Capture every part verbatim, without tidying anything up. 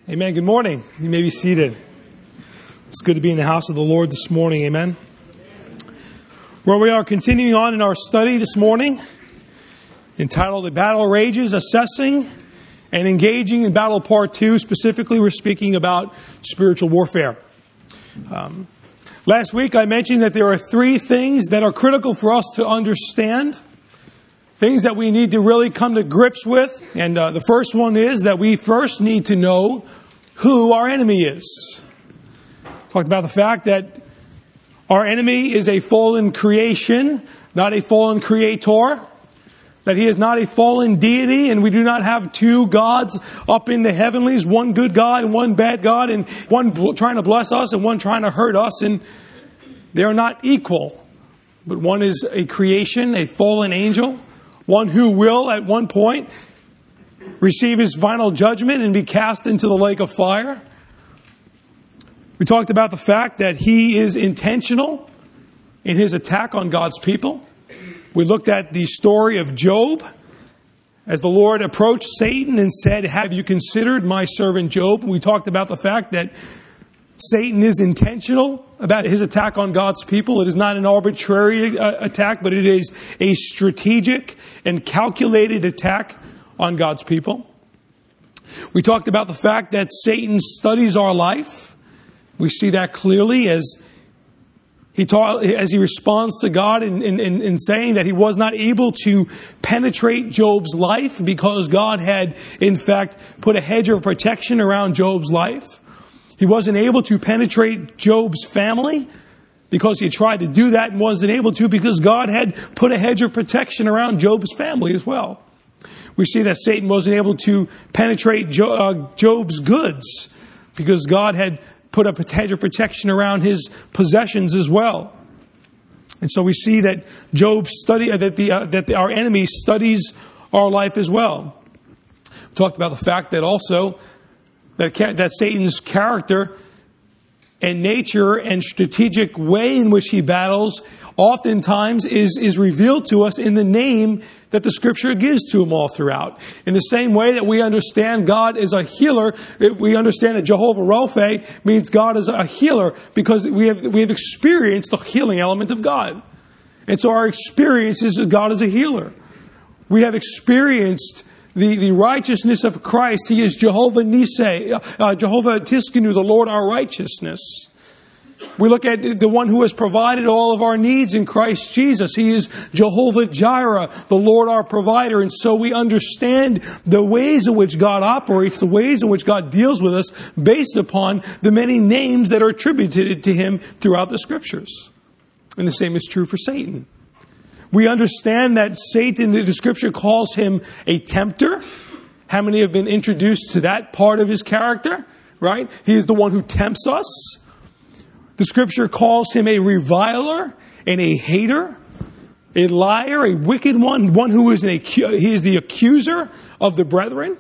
Amen. Good morning. You may be seated. It's good to be in the house of the Lord this morning. Amen. Where we are continuing on in our study this morning, entitled The Battle Rages, Assessing and Engaging in Battle Part two. Specifically, we're speaking about spiritual warfare. Um, last week, I mentioned that there are three things that are critical for us to understand. Things that we need to really come to grips with. And uh, the first one is that we first need to know who our enemy is. Talked about the fact that our enemy is a fallen creation, not a fallen creator. That he is not a fallen deity, and we do not have two gods up in the heavenlies, one good God and one bad God, and one bl- trying to bless us and one trying to hurt us, and they are not equal. But one is a creation, a fallen angel, one who will at one point receive his final judgment and be cast into the lake of fire. We talked about the fact that he is intentional in his attack on God's people. We looked at the story of Job as the Lord approached Satan and said, "Have you considered my servant Job?" We talked about the fact that Satan is intentional about his attack on God's people. It is not an arbitrary uh, attack, but it is a strategic and calculated attack on God's people. We talked about the fact that Satan studies our life. We see that clearly as he taught, as he responds to God in, in, in saying that he was not able to penetrate Job's life because God had, in fact, put a hedge of protection around Job's life. He wasn't able to penetrate Job's family because he tried to do that and wasn't able to because God had put a hedge of protection around Job's family as well. We see that Satan wasn't able to penetrate Job's goods because God had put a hedge of protection around his possessions as well. And so we see that Job study that the uh, that the, our enemy studies our life as well. We talked about the fact that also that that Satan's character and nature and strategic way in which he battles oftentimes is is revealed to us in the name that the Scripture gives to him all throughout. In the same way that we understand God is a healer, we understand that Jehovah Rapha means God is a healer because we have we have experienced the healing element of God. And so our experience is that God is a healer. We have experienced the, the righteousness of Christ. He is Jehovah Nissi, uh, Jehovah Tiskenu, the Lord our righteousness. We look at the one who has provided all of our needs in Christ Jesus. He is Jehovah Jireh, the Lord our provider. And so we understand the ways in which God operates, the ways in which God deals with us based upon the many names that are attributed to him throughout the Scriptures. And the same is true for Satan. We understand that Satan, the Scripture calls him a tempter. How many have been introduced to that part of his character? Right? He is the one who tempts us. The Scripture calls him a reviler and a hater, a liar, a wicked one, one who is an he is the accuser of the brethren.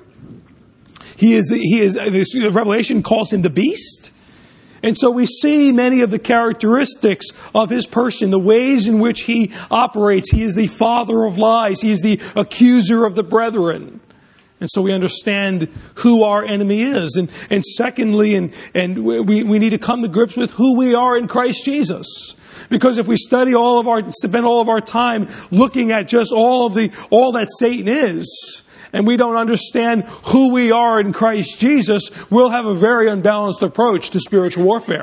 He is the, he is this Revelation calls him the beast. And so we see many of the characteristics of his person, the ways in which he operates. He is the father of lies. He is the accuser of the brethren. And so we understand who our enemy is. And, and secondly, and, and we, we need to come to grips with who we are in Christ Jesus. Because if we study all of our, spend all of our time looking at just all of the, all that Satan is, and we don't understand who we are in Christ Jesus, we'll have a very unbalanced approach to spiritual warfare.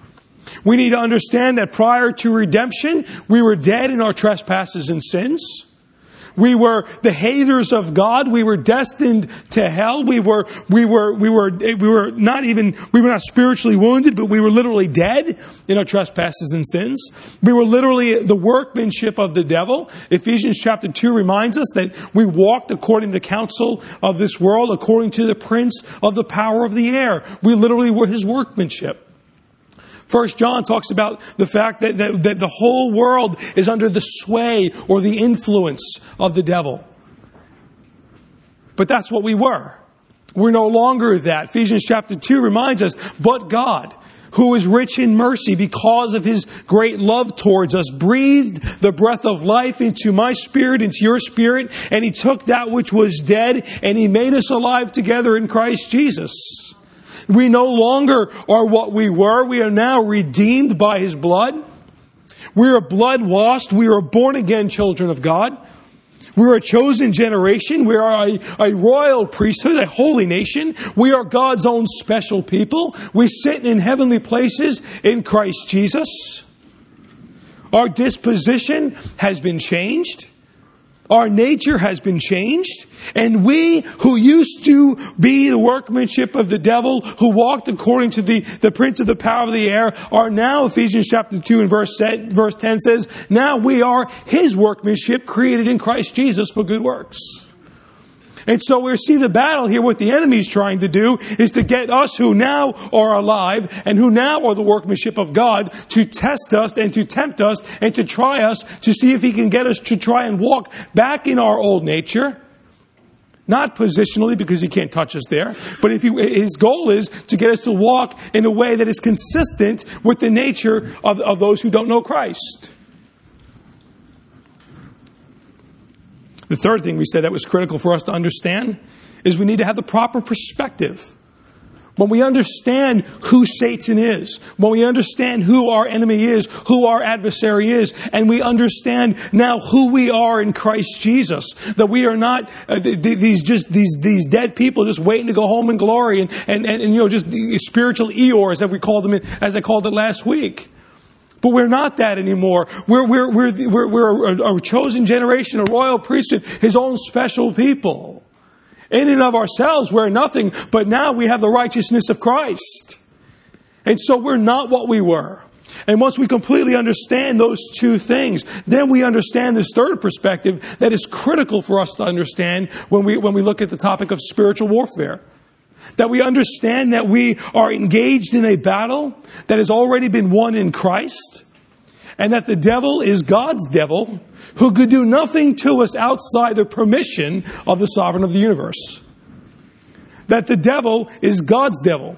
We need to understand that prior to redemption, we were dead in our trespasses and sins. We were the haters of God. We were destined to hell. We were, we were, we were, we were not even, we were not spiritually wounded, but we were literally dead in our trespasses and sins. We were literally the workmanship of the devil. Ephesians chapter two reminds us that we walked according to the counsel of this world, according to the prince of the power of the air. We literally were his workmanship. First John talks about the fact that, that, that the whole world is under the sway or the influence of the devil. But that's what we were. We're no longer that. Ephesians chapter two reminds us, but God, who is rich in mercy because of his great love towards us, breathed the breath of life into my spirit, into your spirit, and he took that which was dead and he made us alive together in Christ Jesus. We no longer are what we were. We are now redeemed by His blood. We are blood washed. We are born again children of God. We are a chosen generation. We are a, a royal priesthood, a holy nation. We are God's own special people. We sit in heavenly places in Christ Jesus. Our disposition has been changed. Our nature has been changed. And we who used to be the workmanship of the devil, who walked according to the, the prince of the power of the air, are now, Ephesians chapter two and verse, verse ten says, now we are His workmanship created in Christ Jesus for good works. And so we see the battle here. What the enemy is trying to do is to get us who now are alive and who now are the workmanship of God to test us and to tempt us and to try us to see if he can get us to try and walk back in our old nature. Not positionally, because he can't touch us there. But if he, his goal is to get us to walk in a way that is consistent with the nature of, of those who don't know Christ. The third thing we said that was critical for us to understand is we need to have the proper perspective. When we understand who Satan is, when we understand who our enemy is, who our adversary is, and we understand now who we are in Christ Jesus, that we are not uh, th- th- these just these these dead people just waiting to go home in glory, and and, and, and you know just spiritual Eeyores, as we called them, as I called it last week. But we're not that anymore. We're, we're, we're, we're, we're a, a chosen generation, a royal priesthood, His own special people. In and of ourselves, we're nothing, but now we have the righteousness of Christ. And so we're not what we were. And once we completely understand those two things, then we understand this third perspective that is critical for us to understand when we, when we look at the topic of spiritual warfare. That we understand that we are engaged in a battle that has already been won in Christ, and that the devil is God's devil, who could do nothing to us outside the permission of the sovereign of the universe. That the devil is God's devil,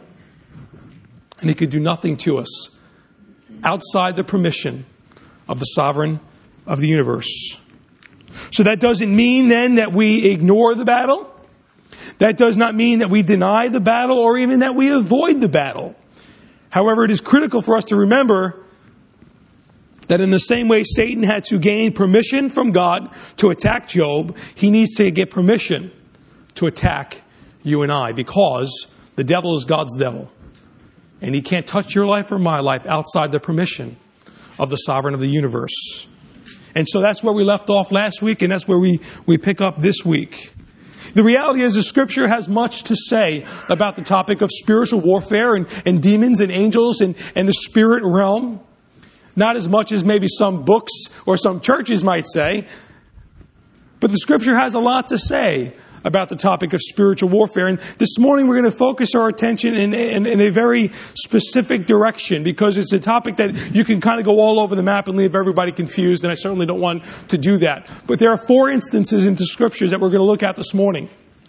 and he could do nothing to us outside the permission of the sovereign of the universe. So that doesn't mean then that we ignore the battle. That does not mean that we deny the battle or even that we avoid the battle. However, it is critical for us to remember that in the same way Satan had to gain permission from God to attack Job, he needs to get permission to attack you and I, because the devil is God's devil. And he can't touch your life or my life outside the permission of the sovereign of the universe. And so that's where we left off last week, and that's where we, we pick up this week. The reality is the Scripture has much to say about the topic of spiritual warfare and, and demons and angels and, and the spirit realm. Not as much as maybe some books or some churches might say. But the Scripture has a lot to say about the topic of spiritual warfare. And this morning we're going to focus our attention in, in, in a very specific direction, because it's a topic that you can kind of go all over the map and leave everybody confused, and I certainly don't want to do that. But there are four instances in the Scriptures that we're going to look at this morning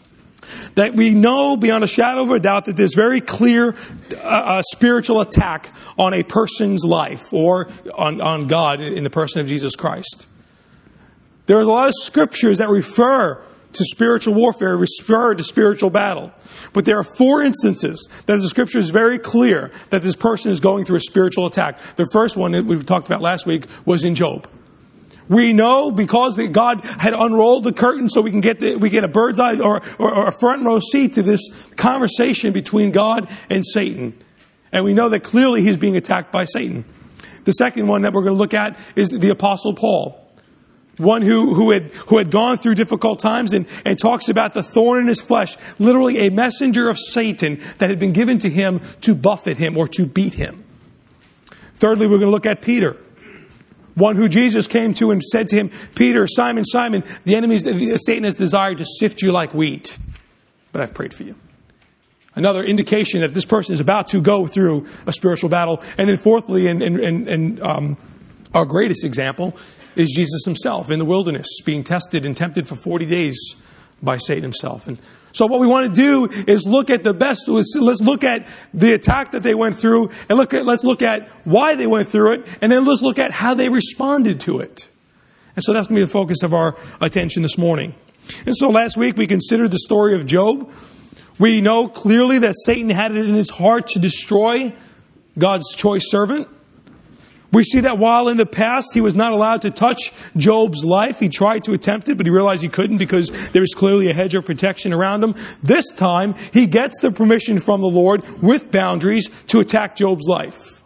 that we know beyond a shadow of a doubt that there's very clear uh, spiritual attack on a person's life or on, on God in the person of Jesus Christ. There's a lot of Scriptures that refer to spiritual warfare, refer to spiritual battle. But there are four instances that the Scripture is very clear that this person is going through a spiritual attack. The first one that we talked about last week was in Job. We know because God had unrolled the curtain so we can get the, we get a bird's eye or, or, or a front row seat to this conversation between God and Satan. And we know that clearly he's being attacked by Satan. The second one that we're going to look at is the Apostle Paul. One who, who had who had gone through difficult times and, and talks about the thorn in his flesh, literally a messenger of Satan that had been given to him to buffet him or to beat him. Thirdly, we're going to look at Peter. One who Jesus came to and said to him, Peter, Simon, Simon, the enemies, Satan has desired to sift you like wheat, but I've prayed for you. Another indication that this person is about to go through a spiritual battle. And then fourthly, and, and, and, and um, our greatest example is Jesus himself in the wilderness, being tested and tempted for forty days by Satan himself. And so what we want to do is look at the best, let's look at the attack that they went through, and look at, let's look at why they went through it, and then let's look at how they responded to it. And so that's going to be the focus of our attention this morning. And so last week we considered the story of Job, We know clearly that Satan had it in his heart to destroy God's choice servant. We see that while in the past he was not allowed to touch Job's life, he tried to attempt it, but he realized he couldn't because there was clearly a hedge of protection around him. This time, he gets the permission from the Lord with boundaries to attack Job's life.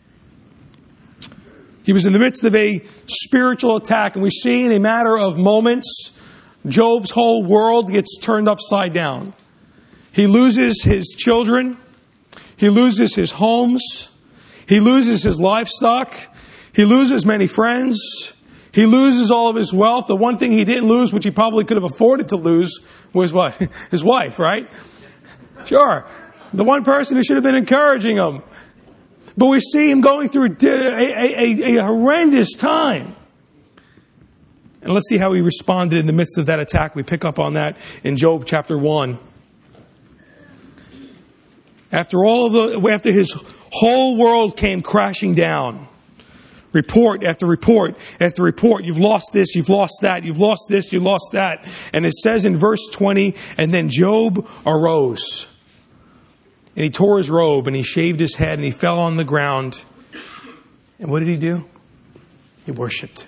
He was in the midst of a spiritual attack, and we see in a matter of moments, Job's whole world gets turned upside down. He loses his children. He loses his homes. He loses his livestock. He loses many friends. He loses all of his wealth. The one thing he didn't lose, which he probably could have afforded to lose, was what? His wife, right? Sure. The one person who should have been encouraging him. But we see him going through a, a, a, a horrendous time. And let's see how he responded in the midst of that attack. We pick up on that in Job chapter one. After all of the, after his whole world came crashing down. Report after report after report. You've lost this, you've lost that, you've lost this, you lost that. And it says in verse twenty, and then Job arose. And he tore his robe and he shaved his head and he fell on the ground. And what did he do? He worshipped.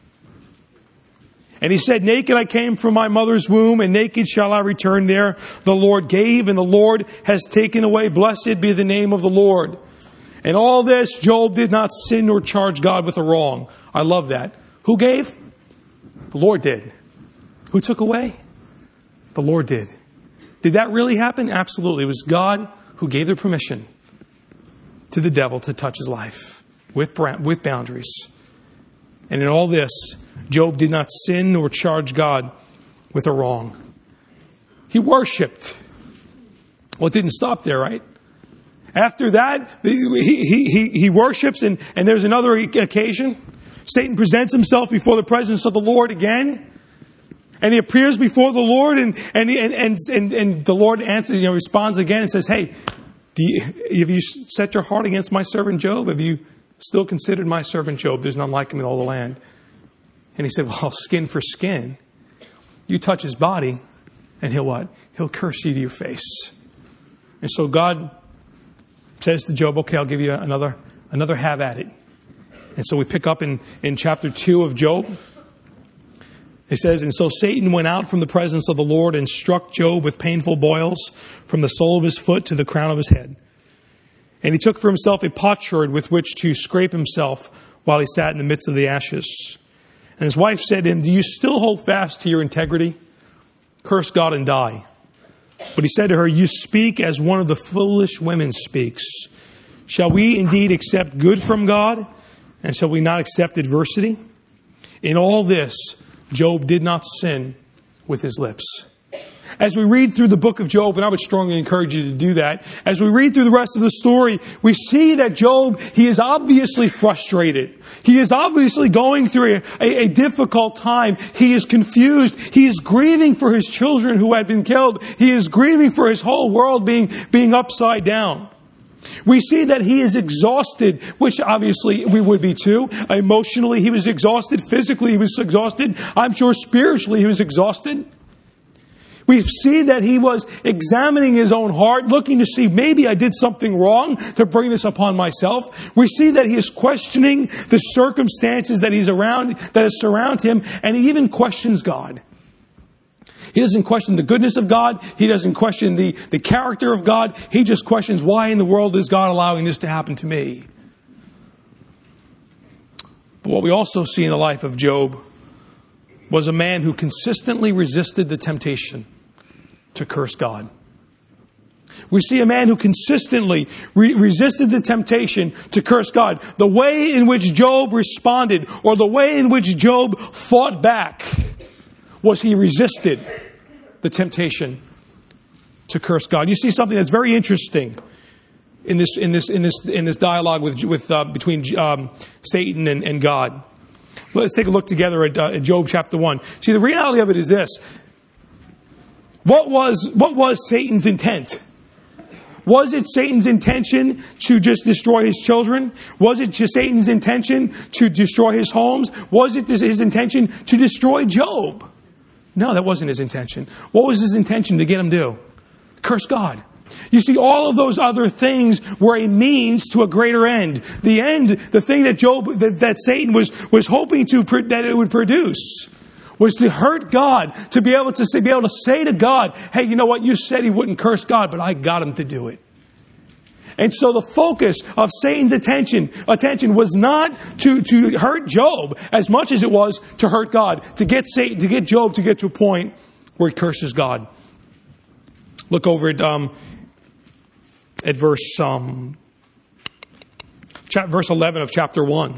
And he said, naked I came from my mother's womb, and naked shall I return there. The Lord gave, and the Lord has taken away. Blessed be the name of the Lord. And all this, Job did not sin nor charge God with a wrong. I love that. Who gave? The Lord did. Who took away? The Lord did. Did that really happen? Absolutely. It was God who gave the permission to the devil to touch his life with, with boundaries. And in all this, Job did not sin nor charge God with a wrong. He worshipped. Well, it didn't stop there, right? After that, he, he, he, he worships, and, and there's another occasion. Satan presents himself before the presence of the Lord again. And he appears before the Lord, and and and and, and, and the Lord answers, you know, responds again and says, hey, do you, have you set your heart against my servant Job? Have you still considered my servant Job? There's none like him in all the land. And he said, well, skin for skin. You touch his body, and he'll what? He'll curse you to your face. And so God says to Job, okay, I'll give you another another have at it. And so we pick up in, in chapter two of Job. It says, and so Satan went out from the presence of the Lord and struck Job with painful boils from the sole of his foot to the crown of his head. And he took for himself a potsherd with which to scrape himself while he sat in the midst of the ashes. And his wife said to him, do you still hold fast to your integrity? Curse God and die. But he said to her, you speak as one of the foolish women speaks. Shall we indeed accept good from God? And shall we not accept adversity? In all this, Job did not sin with his lips. As we read through the book of Job, and I would strongly encourage you to do that, as we read through the rest of the story, we see that Job, he is obviously frustrated. He is obviously going through a, a, a difficult time. He is confused. He is grieving for his children who had been killed. He is grieving for his whole world being, being upside down. We see that he is exhausted, which obviously we would be too. Emotionally, he was exhausted. Physically, he was exhausted. I'm sure spiritually, he was exhausted. We see that he was examining his own heart, looking to see maybe I did something wrong to bring this upon myself. We see that he is questioning the circumstances that he's around, that surround him, and he even questions God. He doesn't question the goodness of God. He doesn't question the, the character of God. He just questions, why in the world is God allowing this to happen to me? But what we also see in the life of Job was a man who consistently resisted the temptation to curse God. We see a man who consistently re- resisted the temptation to curse God. The way in which Job responded, or the way in which Job fought back, was he resisted the temptation to curse God. You see something that's very interesting in this in this in this in this dialogue with with uh, between um, Satan and, and God. Let's take a look together at, uh, at Job chapter one. See, the reality of it is this: what was what was Satan's intent? Was it Satan's intention to just destroy his children? Was it just Satan's intention to destroy his homes? Was it his intention to destroy Job? No, that wasn't his intention. What was his intention to get him to do? Curse God. You see, all of those other things were a means to a greater end. The end, the thing that Job, that, that Satan was, was hoping to, that it would produce, was to hurt God, to be able to say, be able to say to God, hey, you know what? You said he wouldn't curse God, but I got him to do it. And so the focus of Satan's attention, attention was not to, to hurt Job as much as it was to hurt God, to get Satan, to get Job to get to a point where he curses God. Look over at, um, at verse, um, chap- verse eleven of chapter one.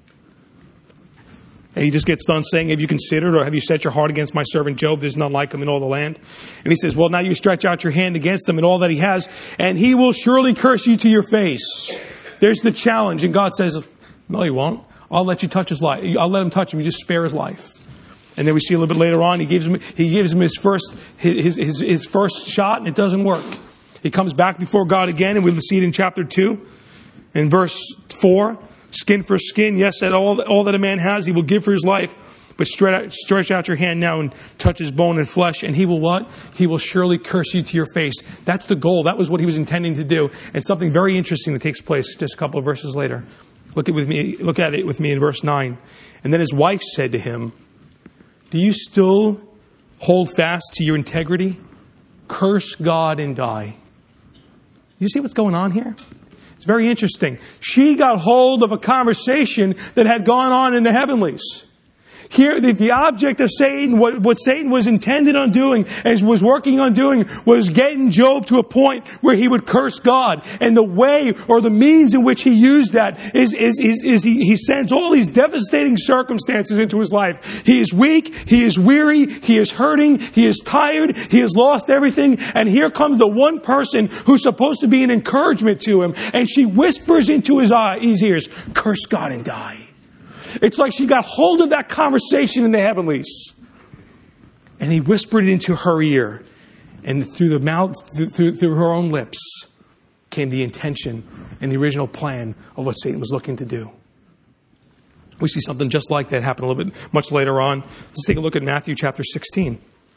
And he just gets done saying, have you considered or have you set your heart against my servant Job? There's none like him in all the land. And he says, well, now you stretch out your hand against him and all that he has, and he will surely curse you to your face. There's the challenge. And God says, no, he won't. I'll let you touch his life. I'll let him touch him. You just spare his life. And then we see a little bit later on, he gives him, he gives him his first, his, his, his first shot, and it doesn't work. He comes back before God again, and we'll see it in chapter two, in verse four. Skin for skin, yes, that all, all that a man has, he will give for his life. But stretch out, stretch out your hand now and touch his bone and flesh, and he will what? He will surely curse you to your face. That's the goal. That was what he was intending to do. And something very interesting that takes place just a couple of verses later. Look at, with me, look at it with me in verse nine. And then his wife said to him, do you still hold fast to your integrity? Curse God and die. You see what's going on here? It's very interesting. She got hold of a conversation that had gone on in the heavenlies. Here, the, the object of Satan, what, what Satan was intended on doing, as was working on doing, was getting Job to a point where he would curse God. And the way or the means in which he used that is, is, is, is he, he sends all these devastating circumstances into his life. He is weak, he is weary, he is hurting, he is tired, he has lost everything. And here comes the one person who's supposed to be an encouragement to him. And she whispers into his, eye, his ears, curse God and die. It's like she got hold of that conversation in the heavenlies. And he whispered it into her ear. And through the mouth, through, through her own lips, came the intention and the original plan of what Satan was looking to do. We see something just like that happen a little bit much later on. Let's take a look at Matthew chapter sixteen.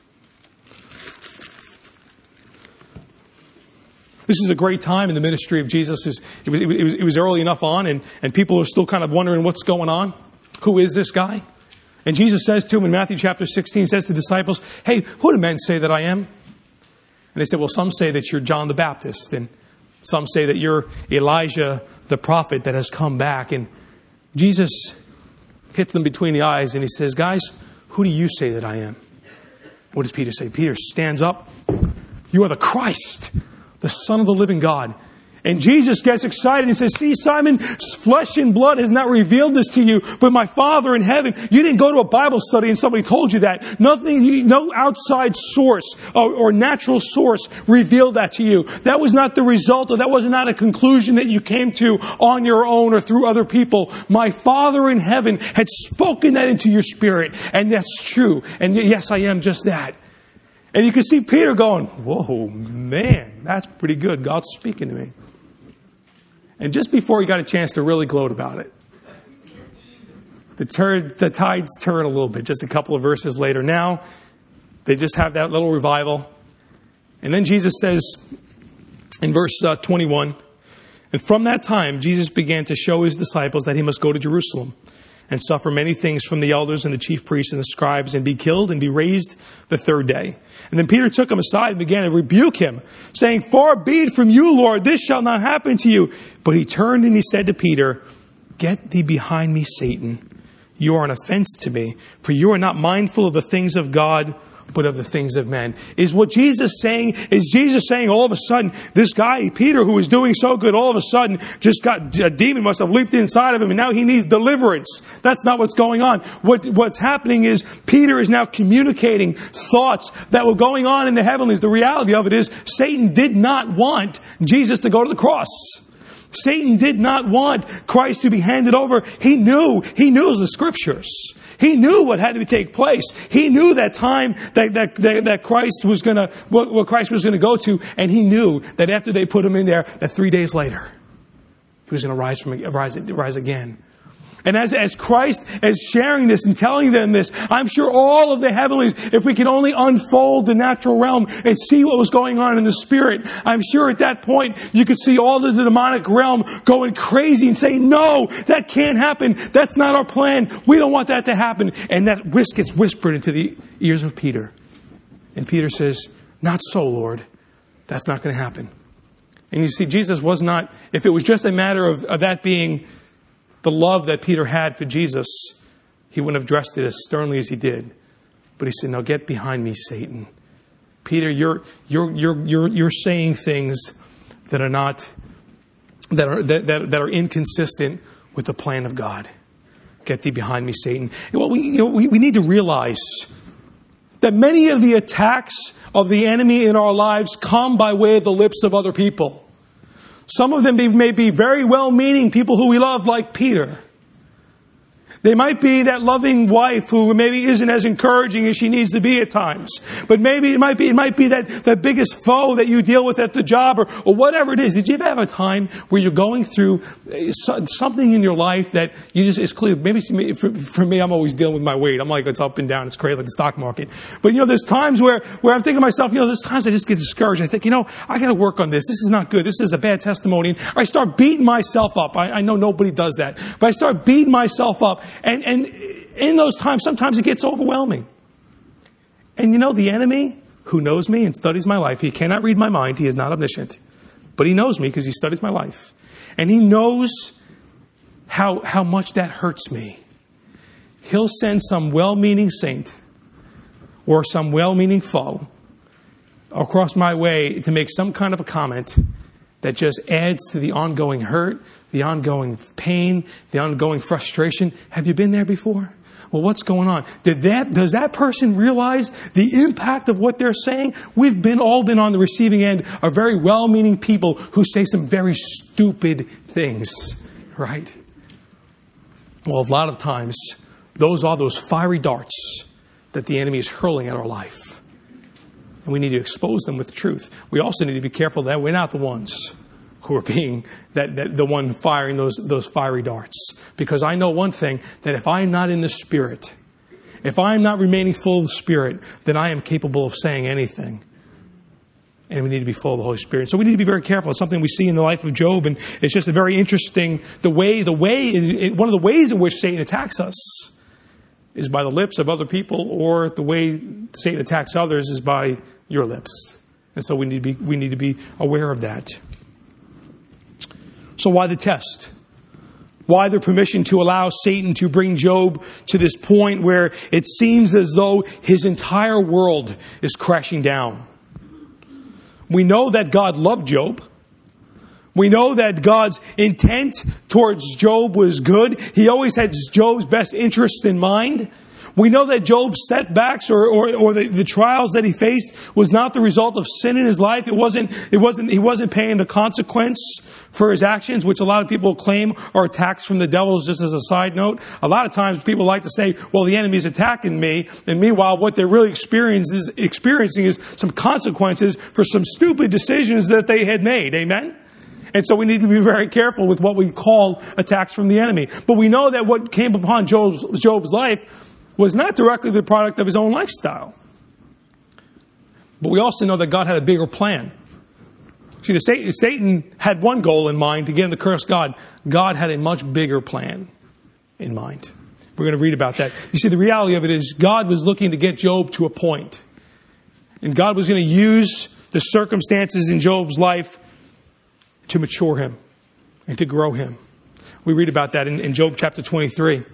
This is a great time in the ministry of Jesus. It was, it was, it was early enough on, and, and people are still kind of wondering what's going on. Who is this guy? And Jesus says to him in Matthew chapter sixteen, says to the disciples, hey, who do men say that I am? And they said, well, some say that you're John the Baptist, and some say that you're Elijah, the prophet that has come back. And Jesus hits them between the eyes, and he says, guys, who do you say that I am? What does Peter say? Peter stands up. You are the Christ, the Son of the living God. And Jesus gets excited and says, see, Simon, flesh and blood has not revealed this to you, but my Father in heaven. You didn't go to a Bible study and somebody told you that. Nothing, no outside source or, or natural source revealed that to you. That was not the result, or that was not a conclusion that you came to on your own or through other people. My Father in heaven had spoken that into your spirit. And that's true. And yes, I am just that. And you can see Peter going, whoa, man, that's pretty good. God's speaking to me. And just before he got a chance to really gloat about it, the, turn, the tides turn a little bit, just a couple of verses later. Now, they just have that little revival. And then Jesus says in verse uh, twenty-one, and from that time, Jesus began to show his disciples that he must go to Jerusalem and suffer many things from the elders and the chief priests and the scribes, and be killed and be raised the third day. And then Peter took him aside and began to rebuke him, saying, far be it from you, Lord, this shall not happen to you. But he turned and he said to Peter, get thee behind me, Satan. You are an offense to me, for you are not mindful of the things of God, but of the things of men. Is what Jesus saying, is Jesus saying all of a sudden, this guy, Peter, who was doing so good, all of a sudden just got, a demon must have leaped inside of him and now he needs deliverance. That's not what's going on. What, what's happening is Peter is now communicating thoughts that were going on in the heavenlies. The reality of it is Satan did not want Jesus to go to the cross. Satan did not want Christ to be handed over. He knew, he knew the scriptures. He knew what had to take place. He knew that time that, that, that, that Christ was going to, what, what Christ was going to go to. And he knew that after they put him in there, that three days later, he was going to rise from, rise, rise again. And as, as Christ is sharing this and telling them this, I'm sure all of the heavenlies, if we could only unfold the natural realm and see what was going on in the spirit, I'm sure at that point you could see all of the demonic realm going crazy and saying, no, that can't happen. That's not our plan. We don't want that to happen. And that whisk gets whispered into the ears of Peter. And Peter says, not so, Lord. That's not going to happen. And you see, Jesus was not, if it was just a matter of, of that being the love that Peter had for Jesus, he wouldn't have addressed it as sternly as he did. But he said, "Now get behind me, Satan. Peter, you're you're you're you're you're saying things that are not that are that that, that are inconsistent with the plan of God. Get thee behind me, Satan." And what we you know we, we need to realize that many of the attacks of the enemy in our lives come by way of the lips of other people. Some of them may be very well-meaning people who we love, like Peter. They might be that loving wife who maybe isn't as encouraging as she needs to be at times. But maybe it might be it might be that, that biggest foe that you deal with at the job or, or whatever it is. Did you ever have a time where you're going through something in your life that you just, it's clear? Maybe for, for me, I'm always dealing with my weight. I'm like, it's up and down. It's crazy like the stock market. But, you know, there's times where, where I'm thinking to myself, you know, there's times I just get discouraged. I think, you know, I got to work on this. This is not good. This is a bad testimony. And I start beating myself up. I, I know nobody does that. But I start beating myself up. And, and in those times, sometimes it gets overwhelming. And you know, the enemy who knows me and studies my life, he cannot read my mind. He is not omniscient. But he knows me because he studies my life. And he knows how, how much that hurts me. He'll send some well-meaning saint or some well-meaning foe across my way to make some kind of a comment that just adds to the ongoing hurt, the ongoing pain, the ongoing frustration. Have you been there before? Well, what's going on? Did that, does that person realize the impact of what they're saying? We've been all been on the receiving end of very well-meaning people who say some very stupid things, right? Well, a lot of times, those are those fiery darts that the enemy is hurling at our life. And we need to expose them with truth. We also need to be careful that we're not the ones who are being that, that the one firing those those fiery darts. Because I know one thing, that if I'm not in the Spirit, if I'm not remaining full of the Spirit, then I am capable of saying anything. And we need to be full of the Holy Spirit. So we need to be very careful. It's something we see in the life of Job, and it's just a very interesting the way the way one of the ways in which Satan attacks us is by the lips of other people, or the way Satan attacks others is by your lips. And so we need to be we need to be aware of that. So why the test? Why the permission to allow Satan to bring Job to this point where it seems as though his entire world is crashing down? We know that God loved Job. We know that God's intent towards Job was good. He always had Job's best interest in mind. We know that Job's setbacks or, or, or the, the trials that he faced was not the result of sin in his life. It wasn't, it wasn't, he wasn't paying the consequence for his actions, which a lot of people claim are attacks from the devil. Just as a side note, a lot of times people like to say, well, the enemy's attacking me. And meanwhile, what they're really experiencing is, experiencing is some consequences for some stupid decisions that they had made. Amen? And so we need to be very careful with what we call attacks from the enemy. But we know that what came upon Job's, Job's life was not directly the product of his own lifestyle. But we also know that God had a bigger plan. See, the Satan, Satan had one goal in mind, to get him to curse God. God had a much bigger plan in mind. We're going to read about that. You see, the reality of it is God was looking to get Job to a point. And God was going to use the circumstances in Job's life to mature him and to grow him. We read about that in, in Job chapter twenty-three.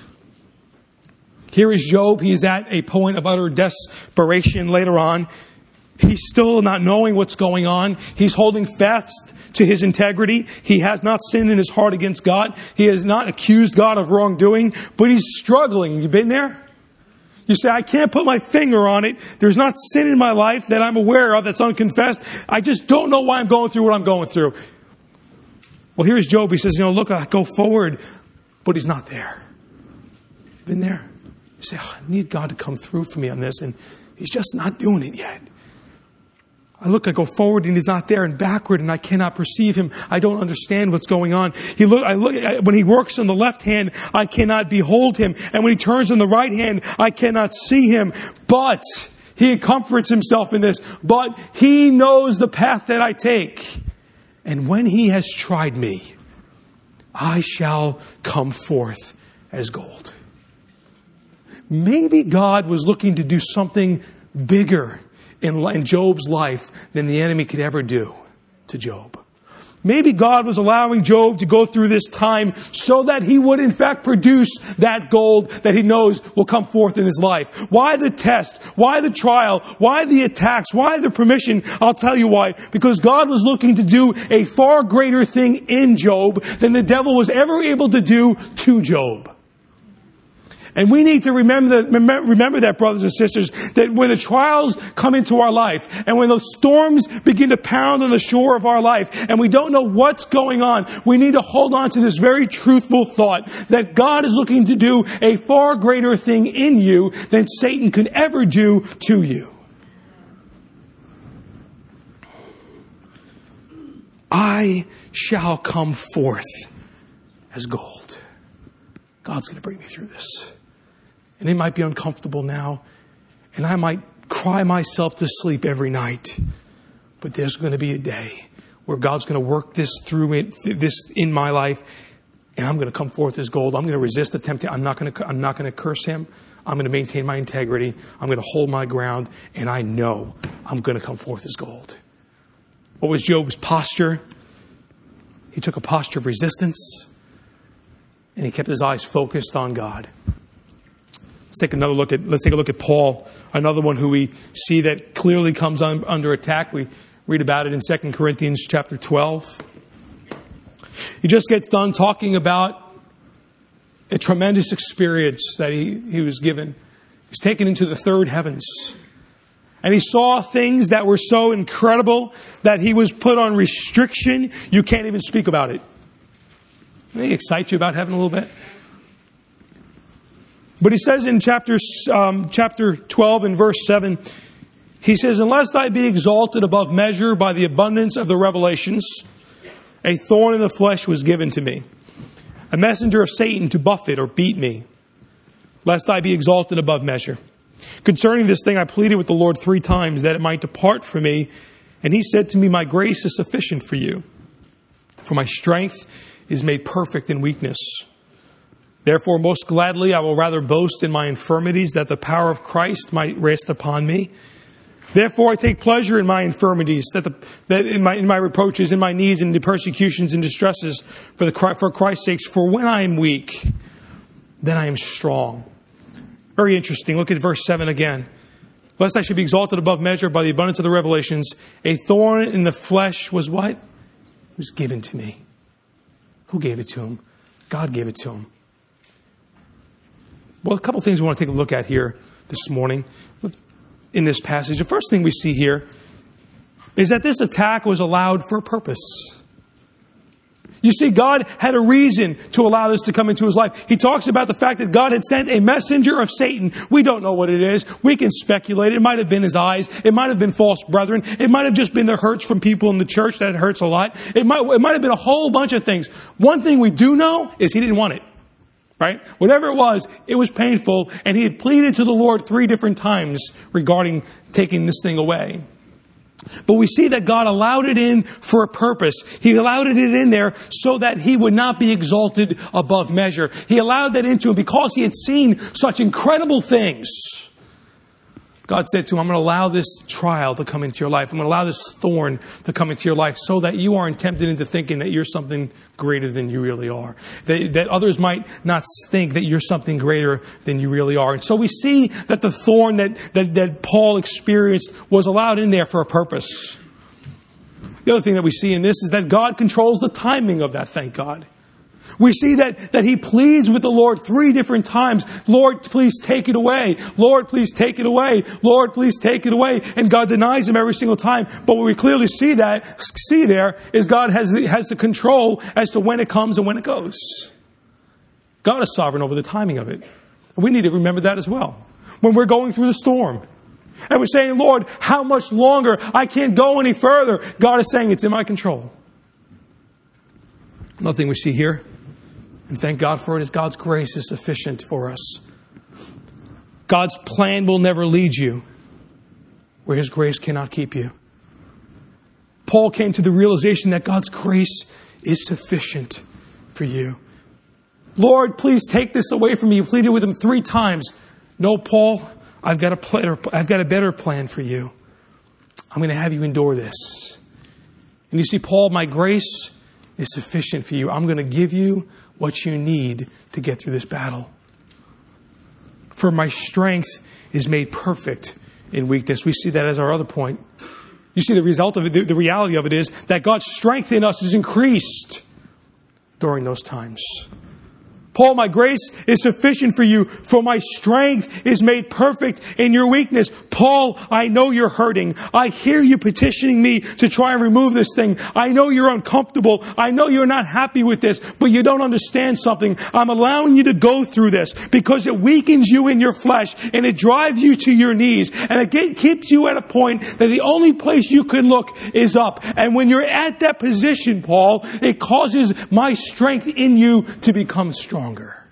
Here is Job. He is at a point of utter desperation later on. He's still not knowing what's going on. He's holding fast to his integrity. He has not sinned in his heart against God. He has not accused God of wrongdoing, but he's struggling. You been there? You say, I can't put my finger on it. There's not sin in my life that I'm aware of that's unconfessed. I just don't know why I'm going through what I'm going through. Well, here's Job. He says, you know, look, I go forward, but he's not there. Been there? You say, oh, I need God to come through for me on this, and he's just not doing it yet. I look, I go forward and he's not there, and backward and I cannot perceive him. I don't understand what's going on. He look, I look, I, when he works on the left hand, I cannot behold him. And when he turns on the right hand, I cannot see him. But he comforts himself in this. But he knows the path that I take. And when he has tried me, I shall come forth as gold. Maybe God was looking to do something bigger in Job's life than the enemy could ever do to Job. Maybe God was allowing Job to go through this time so that he would in fact produce that gold that he knows will come forth in his life. Why the test? Why the trial? Why the attacks? Why the permission? I'll tell you why. Because God was looking to do a far greater thing in Job than the devil was ever able to do to Job. And we need to remember that, remember that, brothers and sisters, that when the trials come into our life and when those storms begin to pound on the shore of our life and we don't know what's going on, we need to hold on to this very truthful thought that God is looking to do a far greater thing in you than Satan could ever do to you. I shall come forth as gold. God's going to bring me through this. And it might be uncomfortable now. And I might cry myself to sleep every night. But there's going to be a day where God's going to work this through it, this in my life. And I'm going to come forth as gold. I'm going to resist the temptation. I'm not going to, I'm not going to curse him. I'm going to maintain my integrity. I'm going to hold my ground. And I know I'm going to come forth as gold. What was Job's posture? He took a posture of resistance. And he kept his eyes focused on God. Let's take another look at, let's take a look at Paul, another one who we see that clearly comes on, under attack. We read about it in Second Corinthians chapter twelve. He just gets done talking about a tremendous experience that he, he was given. He was taken into the third heavens. And he saw things that were so incredible that he was put on restriction. You can't even speak about it. May it excite you about heaven a little bit? But he says in chapter, um, chapter twelve and verse seven, he says, unless I be exalted above measure by the abundance of the revelations, a thorn in the flesh was given to me, a messenger of Satan to buffet or beat me, lest I be exalted above measure. Concerning this thing, I pleaded with the Lord three times that it might depart from me. And he said to me, my grace is sufficient for you, for my strength is made perfect in weakness. Therefore, most gladly, I will rather boast in my infirmities, that the power of Christ might rest upon me. Therefore, I take pleasure in my infirmities, that, the, that in my in my reproaches, in my needs, in the persecutions and distresses, for the for Christ's sake. For when I am weak, then I am strong. Very interesting. Look at verse seven again. Lest I should be exalted above measure by the abundance of the revelations, a thorn in the flesh was what? It was given to me. Who gave it to him? God gave it to him. Well, a couple things we want to take a look at here this morning in this passage. The first thing we see here is that this attack was allowed for a purpose. You see, God had a reason to allow this to come into his life. He talks about the fact that God had sent a messenger of Satan. We don't know what it is. We can speculate. It might have been his eyes. It might have been false brethren. It might have just been the hurts from people in the church that hurts a lot. It might, it might have been a whole bunch of things. One thing we do know is he didn't want it. Right? Whatever it was, it was painful, and he had pleaded to the Lord three different times regarding taking this thing away. But we see that God allowed it in for a purpose. He allowed it in there so that he would not be exalted above measure. He allowed that into him because he had seen such incredible things. God said to him, I'm going to allow this trial to come into your life. I'm going to allow this thorn to come into your life so that you aren't tempted into thinking that you're something greater than you really are. That, that others might not think that you're something greater than you really are. And so we see that the thorn that, that, that Paul experienced was allowed in there for a purpose. The other thing that we see in this is that God controls the timing of that, thank God. We see that, that he pleads with the Lord three different times. Lord, please take it away. Lord, please take it away. Lord, please take it away. And God denies him every single time. But what we clearly see that, see there is God has the, has the control as to when it comes and when it goes. God is sovereign over the timing of it. And we need to remember that as well. When we're going through the storm, And we're saying, Lord, how much longer? I can't go any further. God is saying, it's in my control. Another thing we see here, and thank God for it, is God's grace is sufficient for us. God's plan will never lead you where His grace cannot keep you. Paul came to the realization that God's grace is sufficient for you. Lord, please take this away from me. You pleaded with him three times. No, Paul, I've got a better, I've got a better plan for you. I'm going to have you endure this. And you see, Paul, my grace is sufficient for you. I'm going to give you what you need to get through this battle. For my strength is made perfect in weakness. We see that as our other point. You see, the result of it, the, the reality of it is that God's strength in us is increased during those times. Paul, my grace is sufficient for you, for my strength is made perfect in your weakness. Paul, I know you're hurting. I hear you petitioning me to try and remove this thing. I know you're uncomfortable. I know you're not happy with this, but you don't understand something. I'm allowing you to go through this because it weakens you in your flesh and it drives you to your knees and it get, keeps you at a point that the only place you can look is up. And when you're at that position, Paul, it causes my strength in you to become strong.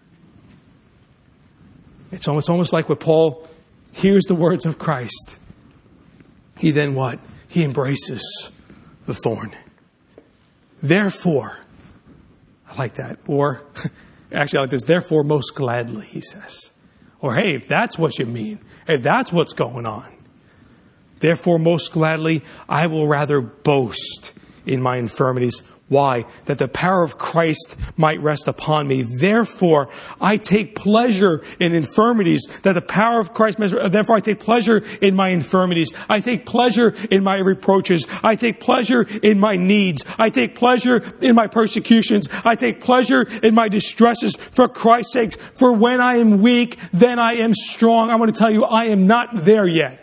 It's almost, almost like when Paul hears the words of Christ. He then what? He embraces the thorn. Therefore, I like that. Or, actually I like this. Therefore, most gladly, he says. Or, hey, if that's what you mean, if that's what's going on. Therefore, most gladly, I will rather boast in my infirmities. Why? That the power of Christ might rest upon me. Therefore, I take pleasure in infirmities. That the power of Christ, therefore I take pleasure in my infirmities. I take pleasure in my reproaches. I take pleasure in my needs. I take pleasure in my persecutions. I take pleasure in my distresses for Christ's sake. For when I am weak, then I am strong. I want to tell you, I am not there yet.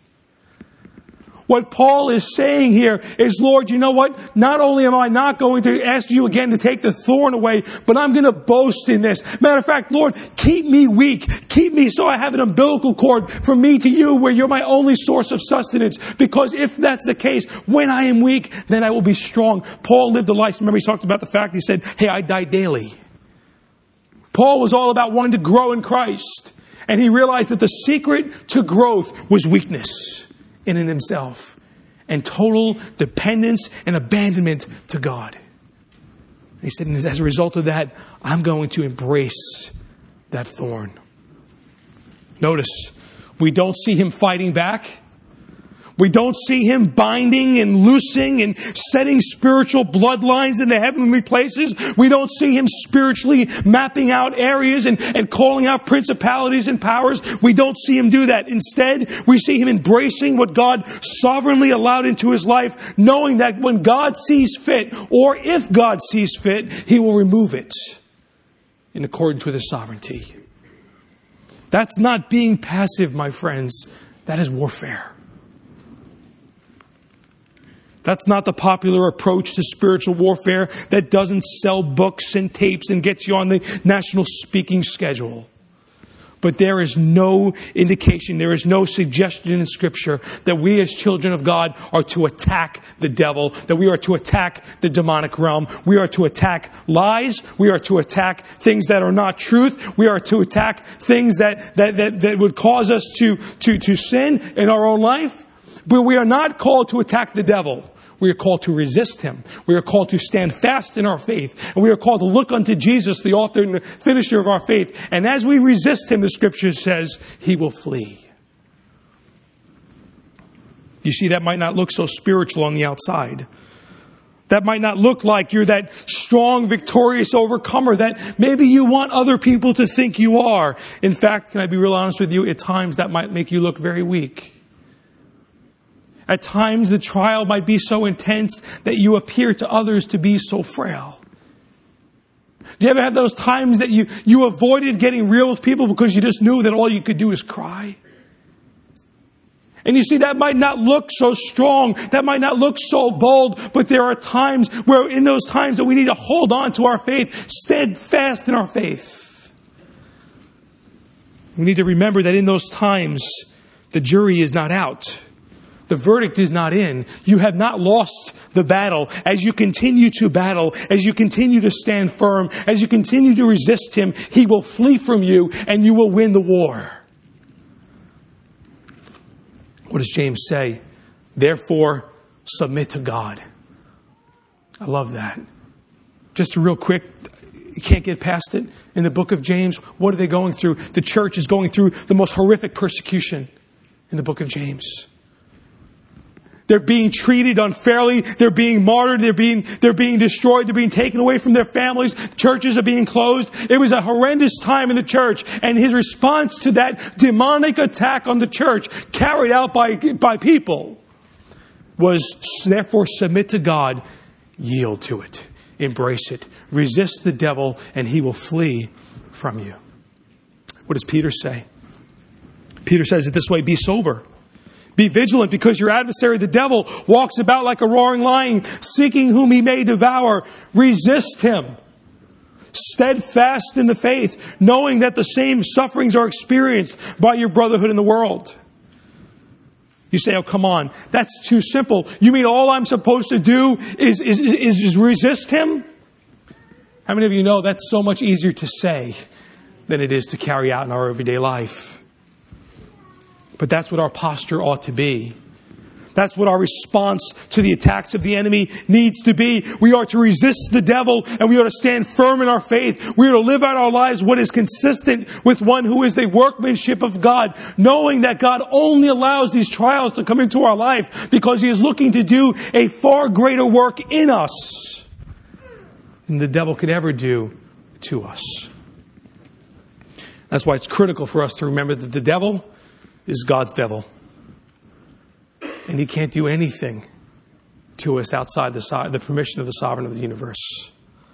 What Paul is saying here is, Lord, you know what? Not only am I not going to ask you again to take the thorn away, but I'm going to boast in this. Matter of fact, Lord, keep me weak. Keep me so I have an umbilical cord from me to you where you're my only source of sustenance. Because if that's the case, when I am weak, then I will be strong. Paul lived a life. Remember, he talked about the fact, he said, hey, I die daily. Paul was all about wanting to grow in Christ. And he realized that the secret to growth was weakness in and himself, and total dependence and abandonment to God. He said, and as a result of that, I'm going to embrace that thorn. Notice, we don't see him fighting back. We don't see him binding and loosing and setting spiritual bloodlines in the heavenly places. We don't see him spiritually mapping out areas and, and calling out principalities and powers. We don't see him do that. Instead, we see him embracing what God sovereignly allowed into his life, knowing that when God sees fit, or if God sees fit, he will remove it in accordance with his sovereignty. That's not being passive, my friends. That is warfare. That's not the popular approach to spiritual warfare that doesn't sell books and tapes and gets you on the national speaking schedule. But there is no indication, there is no suggestion in Scripture that we as children of God are to attack the devil, that we are to attack the demonic realm. We are to attack lies. We are to attack things that are not truth. We are to attack things that, that, that, that would cause us to, to, to sin in our own life. But we are not called to attack the devil. We are called to resist him. We are called to stand fast in our faith. And we are called to look unto Jesus, the author and the finisher of our faith. And as we resist him, the Scripture says, he will flee. You see, that might not look so spiritual on the outside. That might not look like you're that strong, victorious overcomer that maybe you want other people to think you are. In fact, can I be real honest with you? At times that might make you look very weak. At times, the trial might be so intense that you appear to others to be so frail. Do you ever have those times that you, you avoided getting real with people because you just knew that all you could do is cry? And you see, that might not look so strong. That might not look so bold. But there are times where in those times that we need to hold on to our faith, stand fast in our faith. We need to remember that in those times, The jury is not out. The verdict is not in. You have not lost the battle. As you continue to battle, as you continue to stand firm, as you continue to resist him, he will flee from you and you will win the war. What does James say? Therefore, submit to God. I love that. Just real quick, you can't get past it. In the book of James, what are they going through? The church is going through the most horrific persecution in the book of James. They're being treated unfairly. They're being martyred. They're being, they're being destroyed. They're being taken away from their families. Churches are being closed. It was a horrendous time in the church. And his response to that demonic attack on the church carried out by, by people was, therefore submit to God, yield to it, embrace it, resist the devil, and he will flee from you. What does Peter say? Peter says it this way, be sober. Be vigilant, because your adversary, the devil, walks about like a roaring lion, seeking whom he may devour. Resist him, steadfast in the faith, knowing that the same sufferings are experienced by your brotherhood in the world. You say, oh, come on, that's too simple. You mean all I'm supposed to do is, is, is, is resist him? How many of you know that's so much easier to say than it is to carry out in our everyday life? But that's what our posture ought to be. That's what our response to the attacks of the enemy needs to be. We are to resist the devil, and we are to stand firm in our faith. We are to live out our lives what is consistent with one who is the workmanship of God, knowing that God only allows these trials to come into our life because he is looking to do a far greater work in us than the devil could ever do to us. That's why it's critical for us to remember that the devil is God's devil. And he can't do anything to us outside the, so- the permission of the sovereign of the universe.